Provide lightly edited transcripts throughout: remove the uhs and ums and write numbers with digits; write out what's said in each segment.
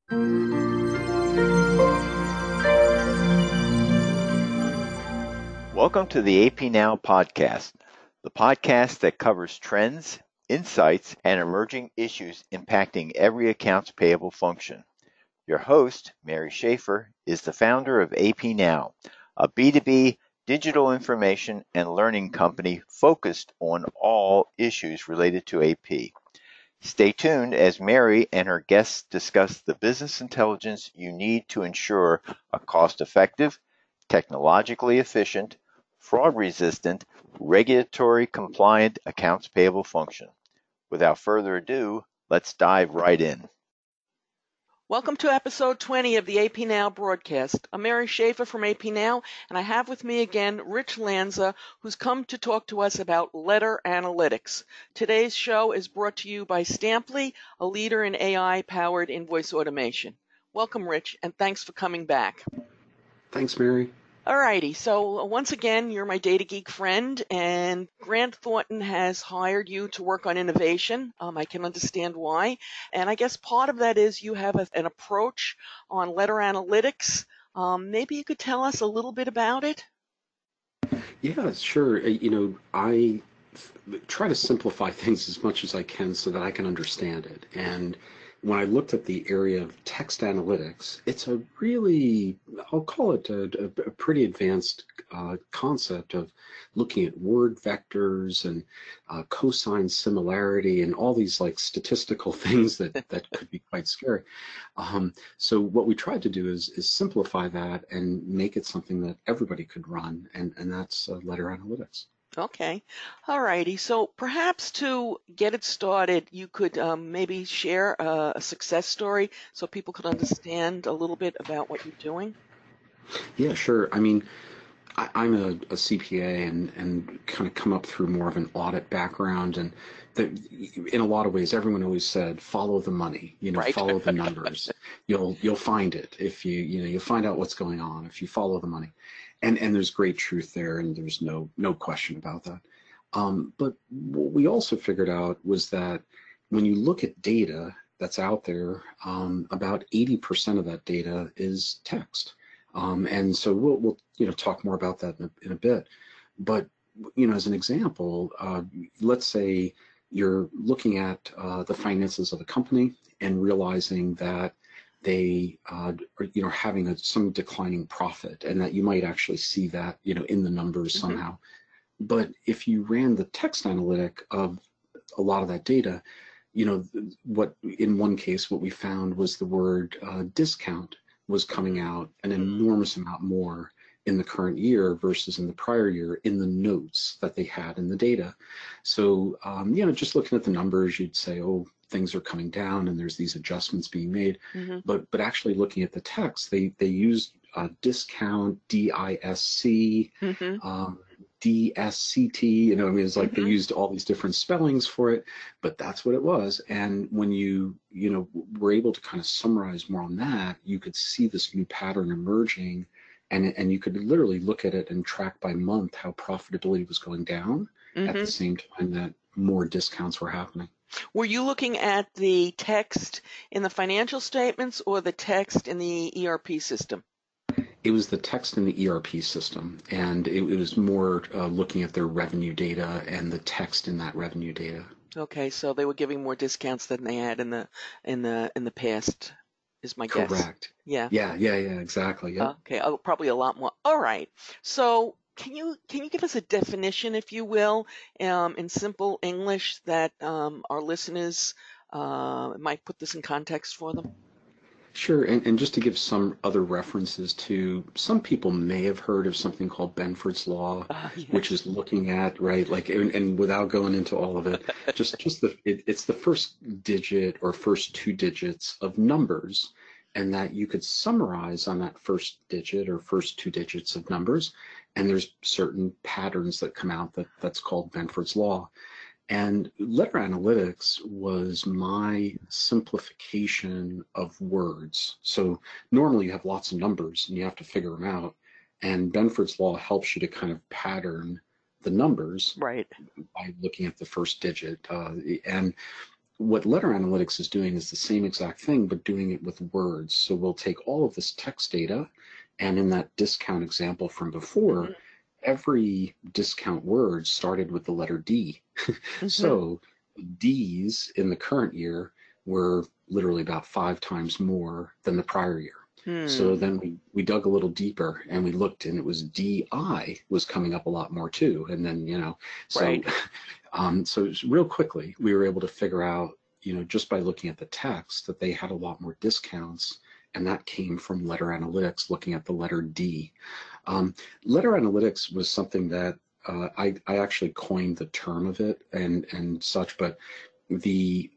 Welcome to the AP Now podcast, the podcast that covers trends, insights, and emerging issues impacting every accounts payable function. Your host, Mary Schaefer, is the founder of AP Now, a B2B digital information and learning company focused on all issues related to AP. Stay tuned as Mary and her guests discuss the business intelligence you need to ensure a cost-effective, technologically efficient, fraud-resistant, regulatory-compliant accounts payable function. Without further ado, let's dive right in. Welcome to episode 20 of the AP Now broadcast. I'm Mary Schaefer from AP Now, and I have with me again Rich Lanza, who's come to talk to us about letter analytics. Today's show is brought to you by Stamply, a leader in AI-powered invoice automation. Welcome, Rich, and thanks for coming back. Thanks, Mary. Alrighty, so once again, you're my data geek friend, and Grant Thornton has hired you to work on innovation. I can understand why. And I guess part of that is you have an approach on letter analytics. Maybe you could tell us a little bit about it? Yeah, sure. I try to simplify things as much as I can so that I can understand it. And when I looked at the area of text analytics, it's a really, I'll call it a pretty advanced concept of looking at word vectors and cosine similarity and all these like statistical things that could be quite scary. So what we tried to do is simplify that and make it something that everybody could run, and that's letter analytics. Okay. All righty. So perhaps to get it started, you could maybe share a success story so people could understand a little bit about what you're doing. Yeah, sure. I mean, I'm a CPA and kind of come up through more of an audit background, and in a lot of ways, everyone always said, follow the money, Right. follow the numbers. You'll find it if you'll find out what's going on if you follow the money. And there's great truth there, and there's no question about that. But what we also figured out was that when you look at data that's out there, about 80% of that data is text. And so we'll talk more about that in a bit. But as an example, let's say you're looking at the finances of a company and realizing that they are having some declining profit, and that you might actually see that in the numbers somehow. But if you ran the text analytic of a lot of that data, what in one case what we found was the word discount was coming out an enormous amount more in the current year versus in the prior year in the notes that they had in the data. So, just looking at the numbers, you'd say, oh, things are coming down and there's these adjustments being made. But actually looking at the text, they used discount, DISC, DSCT, it's like they used all these different spellings for it, but that's what it was. And when you were able to kind of summarize more on that, you could see this new pattern emerging, and you could literally look at it and track by month how profitability was going down at the same time that more discounts were happening. Were you looking at the text in the financial statements or the text in the ERP system? It was the text in the ERP system, and it was more looking at their revenue data and the text in that revenue data. Okay, so they were giving more discounts than they had in the past, is my guess. Correct. Yeah. Yeah, exactly. Yeah. Okay, probably a lot more. All right. So can you give us a definition, if you will, in simple English that our listeners might put this in context for them? Sure, and just to give some other references to, some people may have heard of something called Benford's Law, Yes. which is looking at, right, like, and without going into all of it, it's the first digit or first two digits of numbers, and that you could summarize on that first digit or first two digits of numbers, and there's certain patterns that come out that's called Benford's Law. And letter analytics was my simplification of words. So normally you have lots of numbers and you have to figure them out. And Benford's Law helps you to kind of pattern the numbers Right. by looking at the first digit. And what letter analytics is doing is the same exact thing, but doing it with words. So we'll take all of this text data, and in that discount example from before, every discount word started with the letter D. So D's in the current year were literally about 5 times more than the prior year. So then we dug a little deeper and we looked, and it was DI was coming up a lot more too. And then, so Right. so real quickly we were able to figure out, just by looking at the text, that they had a lot more discounts, and that came from letter analytics, looking at the letter D. Letter analytics was something that I actually coined the term of it and such, but the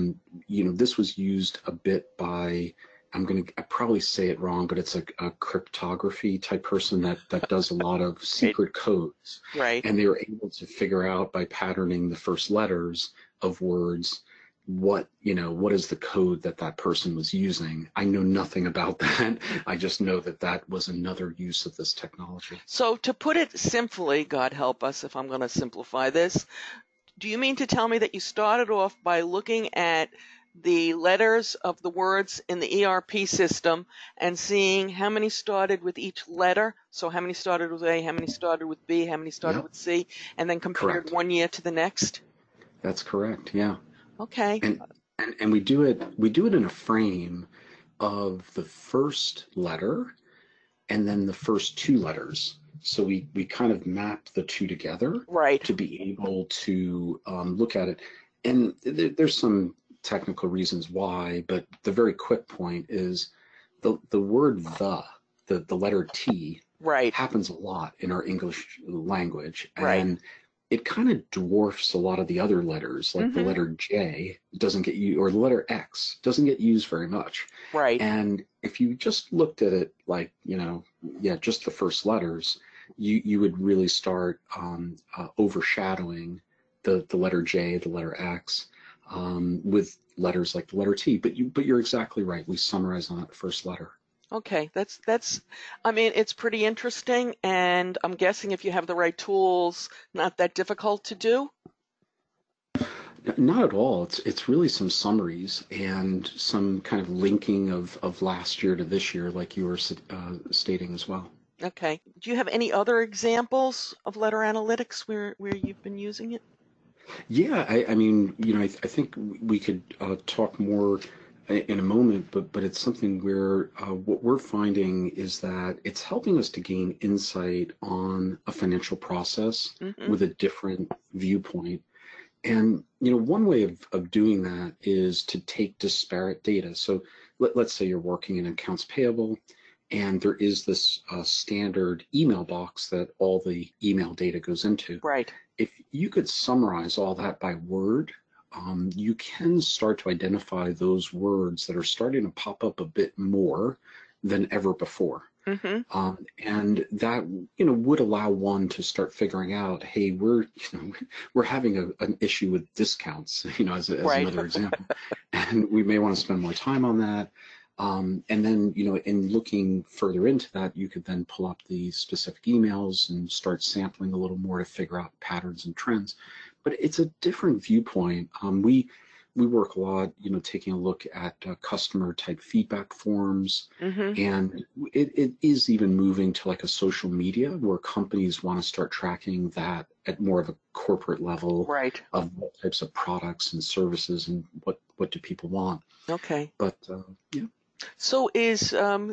this was used a bit by, I probably say it wrong, but it's a cryptography type person that does a lot of secret codes. Right. And they were able to figure out by patterning the first letters of words what is the code that person was using. I know nothing about that. I just know that was another use of this technology. So to put it simply, God help us if I'm going to simplify this, do you mean to tell me that you started off by looking at the letters of the words in the ERP system and seeing how many started with each letter? So how many started with A, how many started with B, how many started with C, and then compared Correct. one year to the next? That's correct. Yeah. Okay. And we do it in a frame of the first letter and then the first 2 letters. So we kind of map the 2 together, right, to be able to look at it. And there's some technical reasons why, but the very quick point is the word the letter T, right, happens a lot in our English language. Right. And it kind of dwarfs a lot of the other letters, like the letter J doesn't get used, or the letter X doesn't get used very much. right. And if you just looked at it like, just the first letters, you would really start overshadowing the letter J, the letter X, with letters like the letter T. But you're exactly right. We summarize on that first letter. Okay, I mean, it's pretty interesting, and I'm guessing if you have the right tools, not that difficult to do. Not at all. It's really some summaries and some kind of linking of last year to this year, like you were stating as well. Okay. Do you have any other examples of letter analytics where you've been using it? Yeah, I mean, I think we could talk more in a moment, but it's something where what we're finding is that it's helping us to gain insight on a financial process with a different viewpoint. And one way of doing that is to take disparate data. So let's say you're working in accounts payable, and there is this standard email box that all the email data goes into. Right. If you could summarize all that by word, you can start to identify those words that are starting to pop up a bit more than ever before. And that would allow one to start figuring out, hey, we're having an issue with discounts, as Right. another example, and we may want to spend more time on that. And then, in looking further into that, you could then pull up the specific emails and start sampling a little more to figure out patterns and trends. But it's a different viewpoint. We work a lot, taking a look at customer type feedback forms, and it is even moving to like a social media where companies want to start tracking that at more of a corporate level, Right. of what types of products and services and what do people want. Okay. But yeah. So this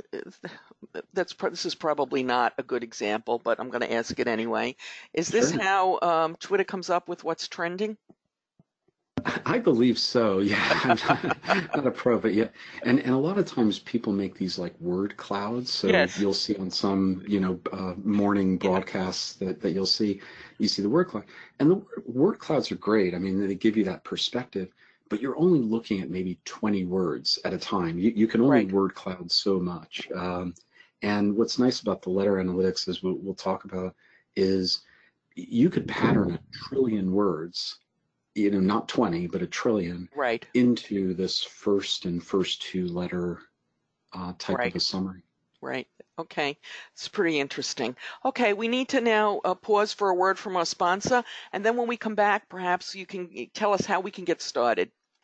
is probably not a good example, but I'm going to ask it anyway. Is this Sure. how Twitter comes up with what's trending? I believe so. Yeah, I'm not a pro, but yeah, and a lot of times people make these like word clouds. So Yes. you'll see on some morning broadcasts that you see the word cloud, and the word clouds are great. I mean, they give you that perspective, but you're only looking at maybe 20 words at a time. You can only Right. word cloud so much. And what's nice about the letter analytics, as we'll talk about, is you could pattern 1 trillion words, not 20, but 1 trillion, Right. into this first 2 letter type Right. of a summary. Right. Okay. It's pretty interesting. Okay, we need to now pause for a word from our sponsor, and then when we come back, perhaps you can tell us how we can get started.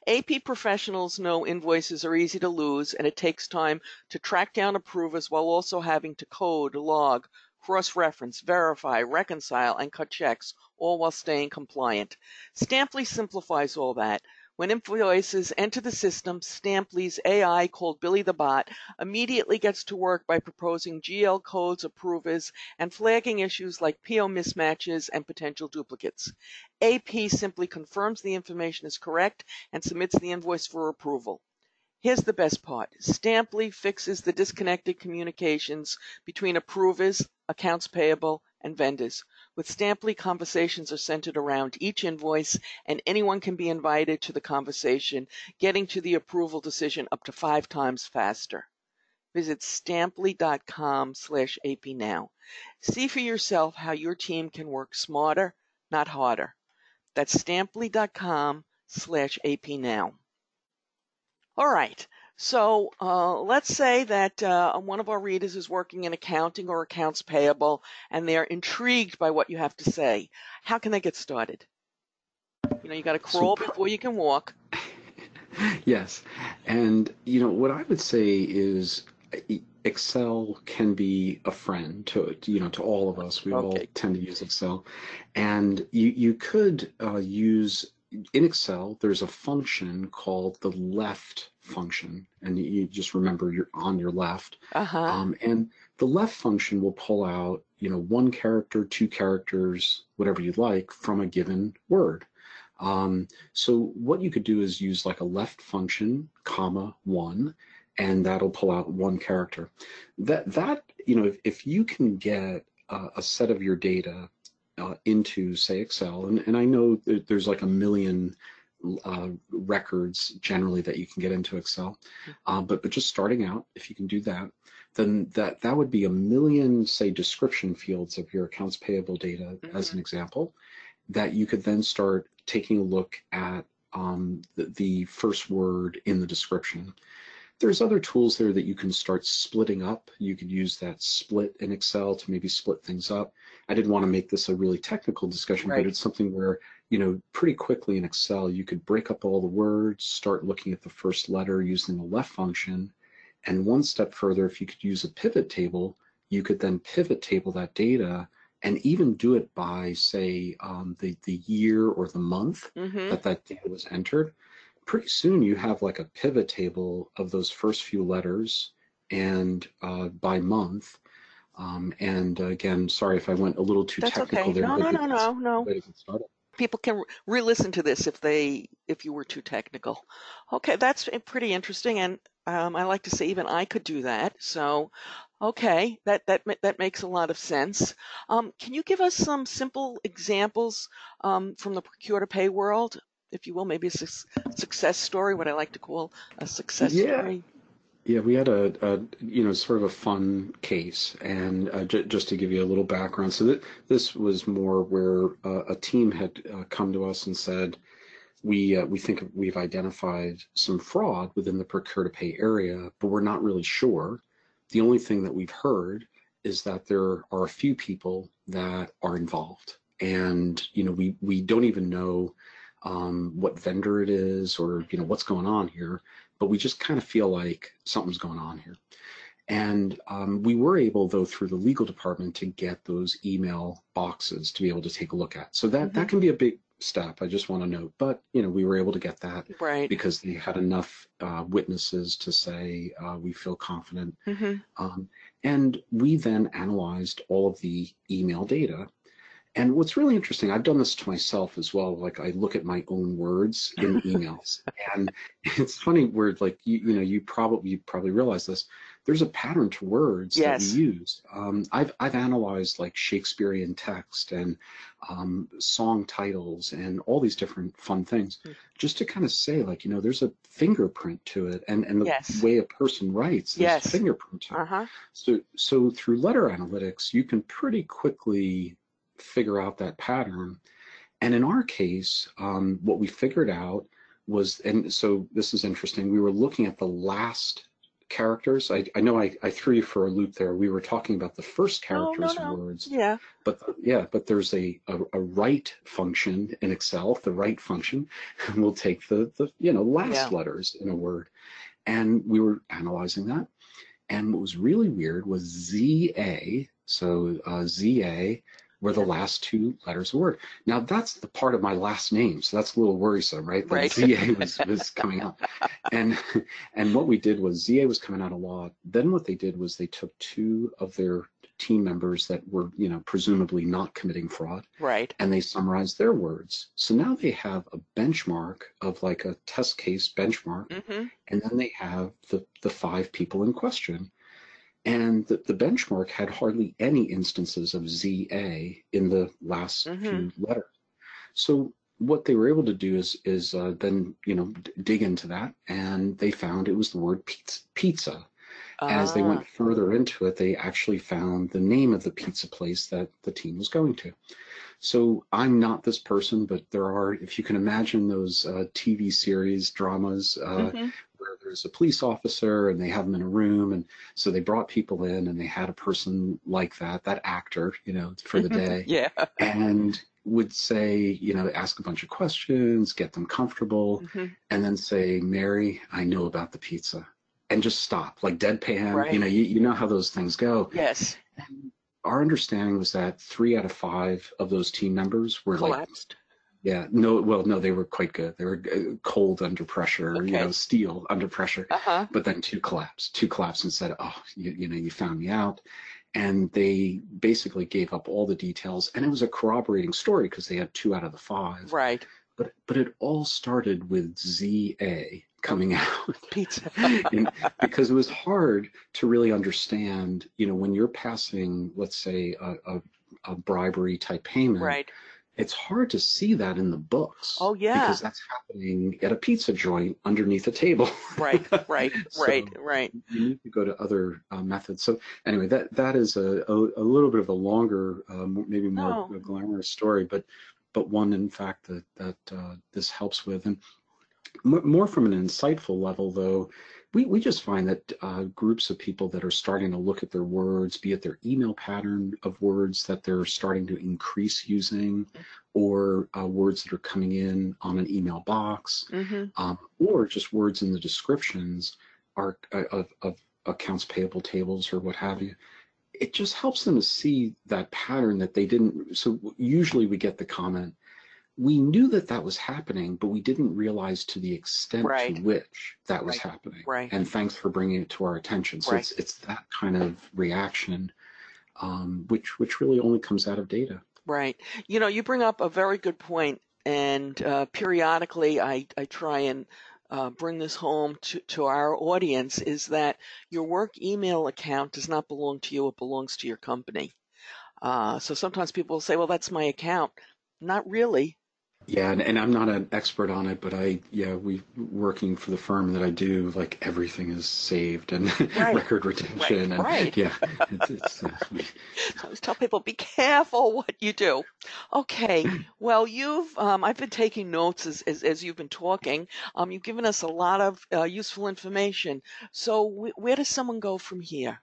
AP professionals know invoices are easy to lose, and it takes time to track down approvers while also having to code, log, cross-reference, verify, reconcile, and cut checks, all while staying compliant. Stamply simplifies all that. When invoices enter the system, Stamply's AI, called Billy the Bot, immediately gets to work by proposing GL codes, approvers, and flagging issues like PO mismatches and potential duplicates. AP simply confirms the information is correct and submits the invoice for approval. Here's the best part. Stamply fixes the disconnected communications between approvers, accounts payable, and vendors. With Stamply, conversations are centered around each invoice, and anyone can be invited to the conversation, getting to the approval decision up to 5 times faster. Visit stamply.com/apnow. See for yourself how your team can work smarter, not harder. That's stamply.com/apnow. All right. So let's say that one of our readers is working in accounting or accounts payable, and they're intrigued by what you have to say. How can they get started? You got to crawl before you can walk. Yes. And, what I would say is Excel can be a friend to all of us. We all tend to use Excel. And you could use, in Excel, there's a function called the left function. And you just remember you're on your left. And the left function will pull out, 1 character, 2 characters, whatever you'd like from a given word. So what you could do is use like a left function, comma, 1, and that'll pull out 1 character. If you can get a set of your data into, say, Excel, and I know that there's like 1 million records generally that you can get into Excel, but just starting out, if you can do that, then that would be 1 million, say, description fields of your accounts payable data, as an example, that you could then start taking a look at the first word in the description. There's other tools there that you can start splitting up. You could use that split in Excel to maybe split things up. I didn't want to make this a really technical discussion, but it's something where, pretty quickly in Excel, you could break up all the words, start looking at the first letter using the left function. And one step further, if you could use a pivot table, you could then pivot table that data and even do it by, say, the year or the month that data was entered. Pretty soon you have like a pivot table of those first few letters and by month. And again, sorry if I went a little too technical there. No. People can re-listen to this if you were too technical. Okay, that's pretty interesting, and I like to say even I could do that. So, okay, that makes a lot of sense. Can you give us some simple examples from the procure to pay world, if you will, maybe a success story, what I like to call a success story? Yeah, we had a sort of a fun case, and just to give you a little background. So this was more where a team had come to us and said, we think we've identified some fraud within the procure to pay area, but we're not really sure. The only thing that we've heard is that there are a few people that are involved, and we don't even know what vendor it is or what's going on here, but we just kind of feel like something's going on here. And we were able, though, through the legal department to get those email boxes to be able to take a look at. So that can be a big step, I just want to note, but we were able to get that because they had enough witnesses to say we feel confident. And we then analyzed all of the email data. And what's really interesting, I've done this to myself as well. Like, I look at my own words in emails, and it's funny where, like, you probably realize this. There's a pattern to words that we use. I've analyzed like Shakespearean text and song titles and all these different fun things, just to kind of say, like, there's a fingerprint to it, and the way a person writes, there's a fingerprint to it. So through letter analytics, you can pretty quickly figure out that pattern. And in our case, what we figured out was, and so this is interesting, we were looking at the last characters. I know I threw you for a loop there. We were talking about the first No, no, characters of no. words, Yeah. but there's a write function in Excel. The write function will take the last Yeah. letters in a word, and we were analyzing that. And what was really weird was ZA. So ZA were the last two letters of the word. Now that's the part of my last name, so that's a little worrisome, right? That Right. ZA was coming out, and what we did was ZA was coming out a lot. Then what they did was they took two of their team members that were presumably not committing fraud, Right. and they summarized their words. So now they have a benchmark of like a test case benchmark, Mm-hmm. and then they have the five people in question. And the benchmark had hardly any instances of ZA in the last Mm-hmm. few letters. So what they were able to do is then dig into that, and they found it was the word pizza. As they went further into it, they actually found the name of the pizza place that the team was going to. So I'm not this person, but there are, if you can imagine those TV series dramas Mm-hmm. where there's a police officer and they have them in a room, and so they brought people in and they had a person like that actor, for the day, Yeah. and would say, ask a bunch of questions, get them comfortable, Mm-hmm. and then say, Mary, I know about the pizza. And just stop, like deadpan. Right. You know how those things go. Yes. Our understanding was that 3 out of 5 of those team members were Collapsed. no, they were quite good. They were cold under pressure, Okay. steel under pressure. Uh-huh. But then 2 collapsed and said, "Oh, you found me out." And they basically gave up all the details, and it was a corroborating story because they had 2 out of the 5. Right. But it all started with ZA coming out. Pizza. Because it was hard to really understand, when you're passing, let's say, a bribery type payment, Right. it's hard to see that in the books. Oh, yeah. Because that's happening at a pizza joint underneath a table. Right. Right. So Right. you need to go to other methods. So anyway, that is a little bit of a longer, maybe more glamorous story, but one, in fact, that this helps with. And more from an insightful level, though, we just find that groups of people that are starting to look at their words, be it their email pattern of words that they're starting to increase using, or words that are coming in on an email box, Mm-hmm. or just words in the descriptions are of accounts payable tables or what have you. It just helps them to see that pattern that they didn't. So usually we get the comment, we knew that was happening, but we didn't realize to the extent Right. to which that was Right. happening. Right. And thanks for bringing it to our attention. So Right. it's that kind of reaction, which really only comes out of data. Right. You bring up a very good point, and periodically I try and bring this home to our audience, is that your work email account does not belong to you, it belongs to your company. So sometimes people will say, well, that's my account. Not really. Yeah, and I'm not an expert on it, but we working for the firm that I do, like everything is saved and Right. record retention. Right. And yeah, it's I always tell people, be careful what you do. Okay. Well, I've been taking notes as you've been talking. You've given us a lot of useful information. So where does someone go from here?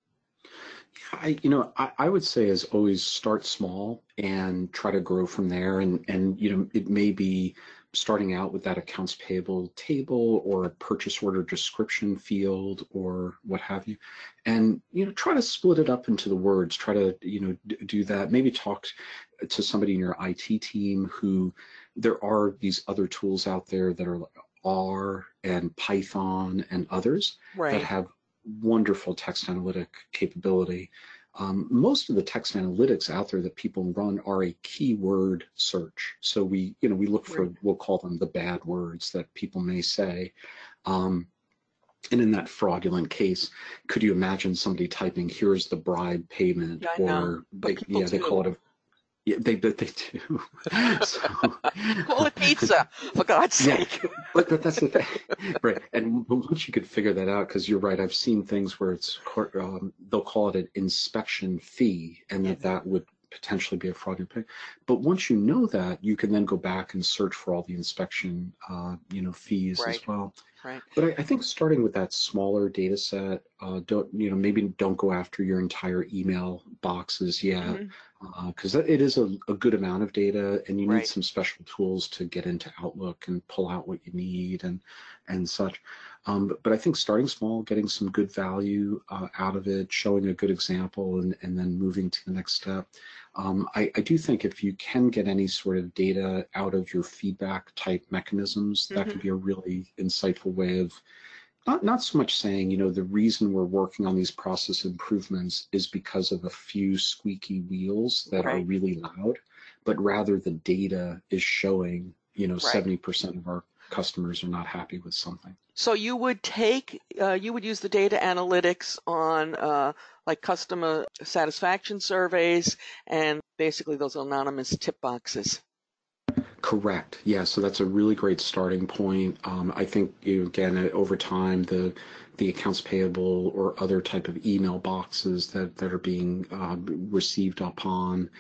I would say, as always, start small and try to grow from there. And it may be starting out with that accounts payable table or a purchase order description field or what have you. And, try to split it up into the words, try to, do that. Maybe talk to somebody in your IT team there are these other tools out there that are R and Python and others that Right. have wonderful text analytic capability. Most of the text analytics out there that people run are a keyword search. So we look for, Right. we'll call them the bad words that people may say. And in that fraudulent case, could you imagine somebody typing, "Here's the bribe payment," Yeah, I know, or but people they call do. it they do. So, Call it pizza, for God's yeah, sake. but that's the thing, right? And once you could figure that out, because you're right, I've seen things where they'll call it an inspection fee, and that would potentially be a fraudulent pay. But once you know that, you can then go back and search for all the inspection, fees Right. as well. Right. But I think starting with that smaller data set, maybe don't go after your entire email boxes yet, Hmm. because it is a good amount of data, and you need Right. some special tools to get into Outlook and pull out what you need and such. But I think starting small, getting some good value out of it, showing a good example, and then moving to the next step. I do think if you can get any sort of data out of your feedback type mechanisms, that Hmm. could be a really insightful way of not so much saying, the reason we're working on these process improvements is because of a few squeaky wheels that are Right. really loud, but rather the data is showing, Right. 70% of our customers are not happy with something. So you would you would use the data analytics on like customer satisfaction surveys and basically those anonymous tip boxes. Correct. Yeah, so that's a really great starting point. I think again over time the accounts payable or other type of email boxes that are being received upon.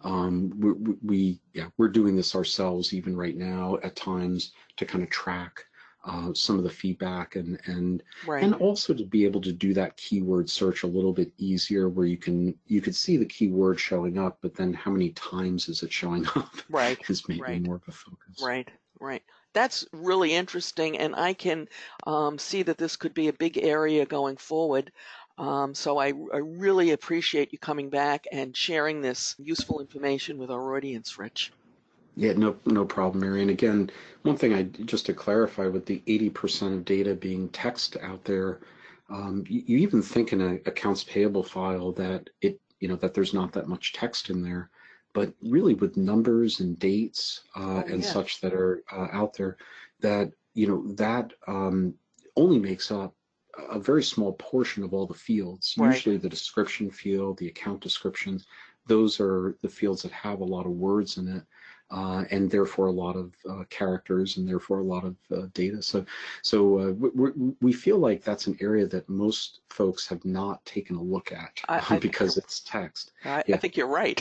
We're doing this ourselves even right now at times to kind of track some of the feedback Right. and also to be able to do that keyword search a little bit easier where you could see the keyword showing up, but then how many times is it showing up Right. is maybe Right. more of a focus. Right. Right. That's really interesting, and I can see that this could be a big area going forward. So I really appreciate you coming back and sharing this useful information with our audience, Rich. Yeah, no problem, Mary. And again, one thing just to clarify with the 80% of data being text out there, you even think in an accounts payable file that that there's not that much text in there, but really with numbers and dates Oh, and yeah. such that are out there, that that only makes up a very small portion of all the fields. Right. Usually the description field, the account descriptions, those are the fields that have a lot of words in it. And therefore a lot of characters and therefore a lot of data. We feel like that's an area that most folks have not taken a look at I think because it's text. I Yeah. think you're right.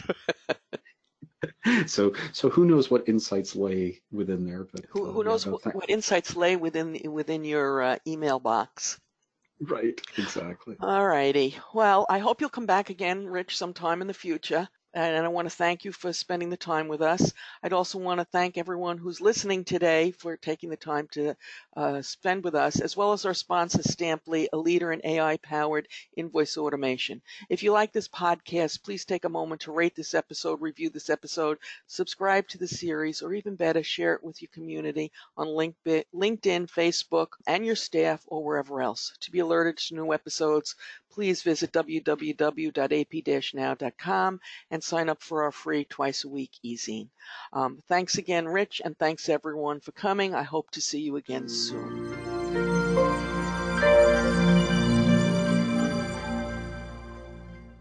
So who knows what insights lay within there? But Who yeah, knows no, what insights lay within your email box? right, exactly. All righty. Well, I hope you'll come back again, Rich, sometime in the future. And I want to thank you for spending the time with us. I'd also want to thank everyone who's listening today for taking the time to spend with us, as well as our sponsor, Stamply, a leader in AI-powered invoice automation. If you like this podcast, please take a moment to rate this episode, review this episode, subscribe to the series, or even better, share it with your community on LinkedIn, Facebook, and your staff, or wherever else. To be alerted to new episodes, please visit www.ap-now.com and sign up for our free twice-a-week e-zine. Thanks again, Rich, and thanks everyone for coming. I hope to see you again soon.